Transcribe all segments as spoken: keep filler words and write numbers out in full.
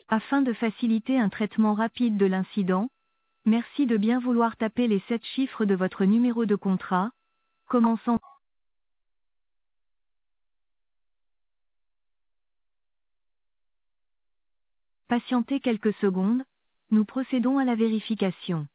Afin de faciliter un traitement rapide de l'incident, merci de bien vouloir taper les sept chiffres de votre numéro de contrat, commençant. Patientez quelques secondes, nous procédons à la vérification.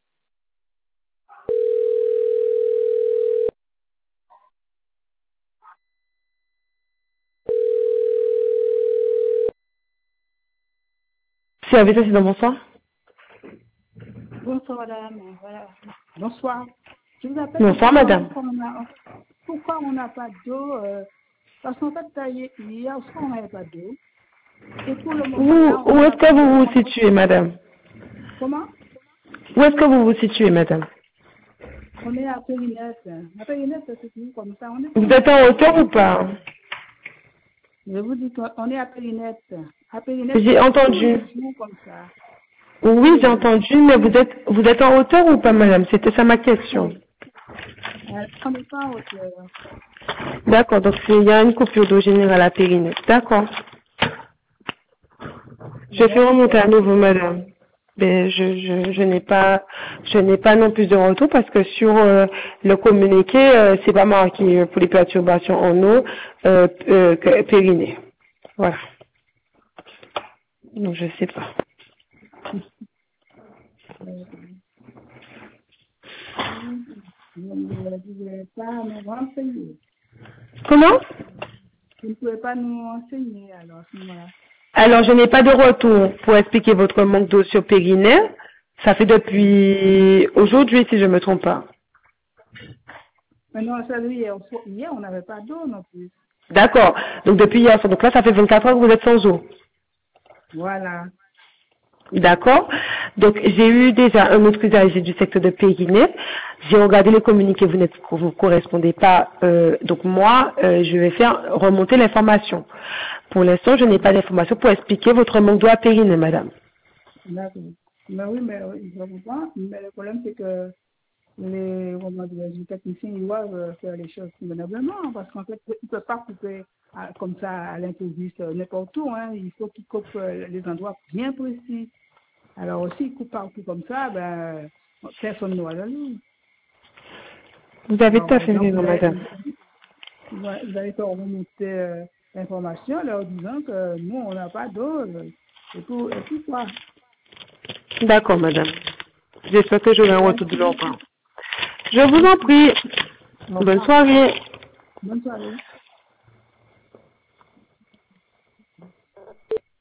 Service incident, bonsoir. Bonsoir madame, voilà. Bonsoir. Je vous appelle pour Bonsoir, savoir madame. pourquoi on a- pourquoi on n'a pas d'eau. euh, parce qu'en fait, ça y est, hier soir, on n'avait pas d'eau. Et pour le moment, Où, là, on où n'a est-ce que pas vous d'eau. vous situez, madame? Comment? Où est-ce que vous vous situez, madame? On est à Périnette. À Périnette, c'est tout comme ça. On est Vous comme êtes ça. en hauteur ou pas? Je vous dis qu'on est à Périnette. À Périnette, J'ai c'est tous entendu. les jours comme ça. Tous Oui, les j'ai jours. entendu, mais vous êtes, vous êtes en hauteur ou pas, madame? C'était ça ma question. Euh, On n'est pas en hauteur. D'accord, donc c'est- il y a une coupure d'eau générale à Périnette. D'accord. Je fais remonter à nouveau, madame. Mais je, je, je n'ai pas, je n'ai pas non plus de retour parce que sur euh, le communiqué, euh, c'est pas marqué euh, pour les perturbations en eau euh, euh, que- périnée. Voilà. Donc je sais pas. Euh, Vous ne pouvez pas nous renseigner. Comment? Vous ne pouvez pas nous renseigner alors à ce moment-là. Alors je n'ai pas de retour pour expliquer votre manque d'eau sur périnée. Ça fait depuis aujourd'hui si je me trompe pas. Mais non, ça veut dire, hier, hier, on n'avait pas d'eau non plus. D'accord. Donc depuis hier, soir. Donc là ça fait vingt-quatre heures que vous êtes sans eau. Voilà. D'accord. Donc j'ai eu déjà un autre usager du secteur de Périnée. J'ai regardé les communiqués, vous n'êtes, vous correspondez pas. euh, donc moi, euh, je vais faire remonter l'information. Pour l'instant, je n'ai pas d'information pour expliquer votre manque d'eau à Périnée, madame. D'accord. Mais oui, mais euh, je comprends. Mais le problème, c'est que les, comment dire, les techniciens, ils doivent euh, faire les choses convenablement. Parce qu'en fait, ils ne peuvent pas couper à- comme ça à l'improviste euh, n'importe où. Hein. Il faut qu'ils coupent euh, les endroits bien précis. Alors aussi, ils coupent partout comme ça, ben, personne n'aura la lune. Vous avez tout à Alors, fait donc, raison, vous avez, madame. vous avez vous avez fait remonter euh, l'information, leur disant que nous, on n'a pas d'eau. euh, Et tout, et tout quoi. D'accord, madame. J'espère que j'aurai un retour de leur Merci. part. Je vous en prie. Au Bonne revoir. soirée. Bonne soirée.